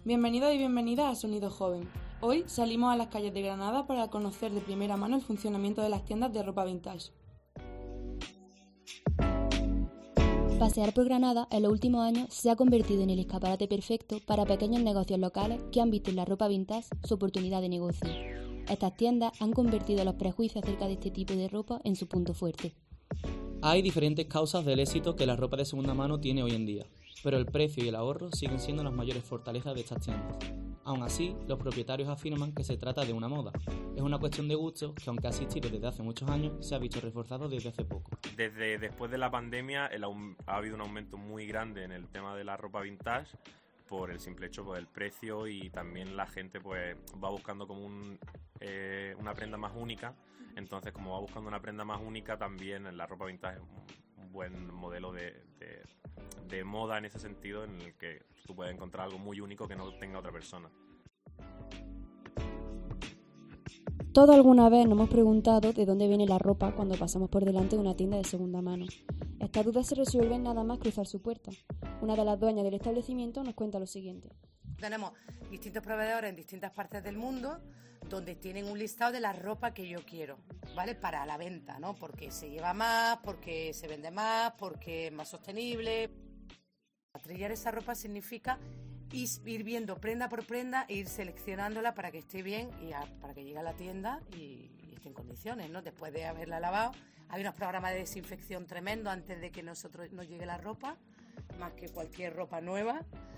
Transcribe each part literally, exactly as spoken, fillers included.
Bienvenidos y bienvenidas a Sonido Joven. Hoy salimos a las calles de Granada para conocer de primera mano el funcionamiento de las tiendas de ropa vintage. Pasear por Granada en los últimos años se ha convertido en el escaparate perfecto para pequeños negocios locales que han visto en la ropa vintage su oportunidad de negocio. Estas tiendas han convertido los prejuicios acerca de este tipo de ropa en su punto fuerte. Hay diferentes causas del éxito que la ropa de segunda mano tiene hoy en día, pero el precio y el ahorro siguen siendo las mayores fortalezas de estas tiendas. Aún así, los propietarios afirman que se trata de una moda. Es una cuestión de gusto que, aunque ha existido desde hace muchos años, se ha visto reforzado desde hace poco. Desde después de la pandemia el, ha habido un aumento muy grande en el tema de la ropa vintage por el simple hecho del precio, y también la gente pues va buscando como un, eh, una prenda más única. Entonces, como va buscando una prenda más única, también la ropa vintage es un, un buen modelo de, de, de moda en ese sentido, en el que tú puedes encontrar algo muy único que no tenga otra persona. Todos alguna vez nos hemos preguntado de dónde viene la ropa cuando pasamos por delante de una tienda de segunda mano. Estas dudas se resuelven nada más cruzar su puerta. Una de las dueñas del establecimiento nos cuenta lo siguiente. Tenemos distintos proveedores en distintas partes del mundo donde tienen un listado de la ropa que yo quiero, ¿vale? Para la venta, ¿no? Porque se lleva más, porque se vende más, porque es más sostenible. Trillar esa ropa significa ir viendo prenda por prenda e ir seleccionándola para que esté bien y a, para que llegue a la tienda y, y esté en condiciones, ¿no? Después de haberla lavado. Hay unos programas de desinfección tremendo antes de que nosotros nos llegue la ropa, más que cualquier ropa nueva.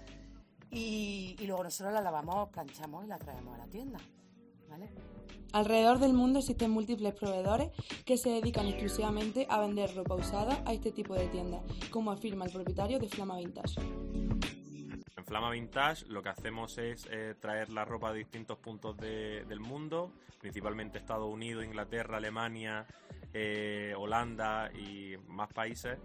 Y, y luego nosotros la lavamos, planchamos y la traemos a la tienda, ¿vale? Alrededor del mundo existen múltiples proveedores que se dedican exclusivamente a vender ropa usada a este tipo de tiendas, como afirma el propietario de Flama Vintage. En Flama Vintage lo que hacemos es eh, traer la ropa de distintos puntos de, del mundo, principalmente Estados Unidos, Inglaterra, Alemania, eh, Holanda y más países.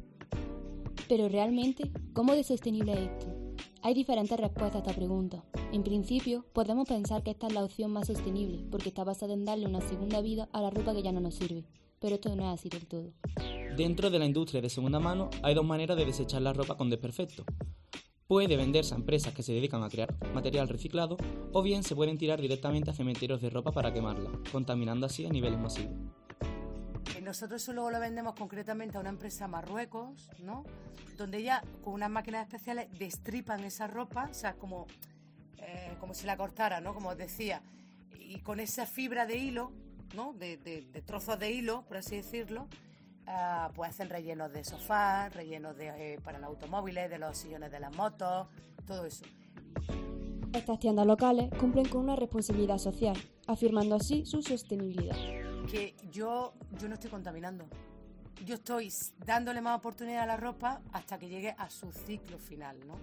Pero realmente, ¿cómo de sostenible es esto? Hay diferentes respuestas a esta pregunta. En principio, podemos pensar que esta es la opción más sostenible, porque está basada en darle una segunda vida a la ropa que ya no nos sirve. Pero esto no es así del todo. Dentro de la industria de segunda mano hay dos maneras de desechar la ropa con desperfecto. Puede venderse a empresas que se dedican a crear material reciclado, o bien se pueden tirar directamente a cementerios de ropa para quemarla, contaminando así a niveles masivos. Nosotros eso luego lo vendemos concretamente a una empresa en Marruecos, ¿no? Donde ya con unas máquinas especiales destripan esa ropa, o sea, como, eh, como si la cortara, ¿no? Como os decía, y con esa fibra de hilo, ¿no? De, de, de trozos de hilo, por así decirlo, uh, pues hacen rellenos de sofás, rellenos de, eh, para los automóviles, de los sillones de las motos, todo eso. Estas tiendas locales cumplen con una responsabilidad social, afirmando así su sostenibilidad. Que yo, yo no estoy contaminando. Yo estoy dándole más oportunidad a la ropa hasta que llegue a su ciclo final, ¿no?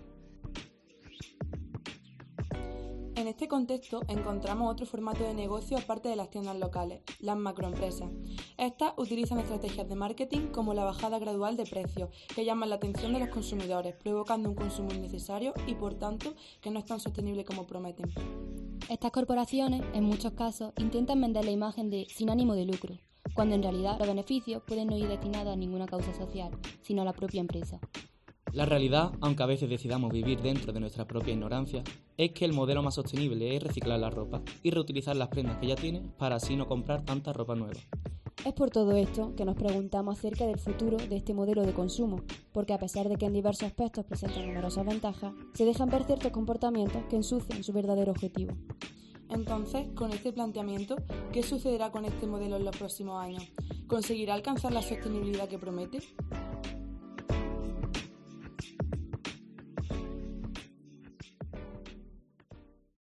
En este contexto encontramos otro formato de negocio aparte de las tiendas locales, las macroempresas. Estas utilizan estrategias de marketing como la bajada gradual de precios, que llaman la atención de los consumidores, provocando un consumo innecesario y, por tanto, que no es tan sostenible como prometen. Estas corporaciones, en muchos casos, intentan vender la imagen de sin ánimo de lucro, cuando en realidad los beneficios pueden no ir destinados a ninguna causa social, sino a la propia empresa. La realidad, aunque a veces decidamos vivir dentro de nuestra propia ignorancia, es que el modelo más sostenible es reciclar la ropa y reutilizar las prendas que ya tienes para así no comprar tanta ropa nueva. Es por todo esto que nos preguntamos acerca del futuro de este modelo de consumo, porque a pesar de que en diversos aspectos presentan numerosas ventajas, se dejan ver ciertos comportamientos que ensucian su verdadero objetivo. Entonces, con este planteamiento, ¿qué sucederá con este modelo en los próximos años? ¿Conseguirá alcanzar la sostenibilidad que promete?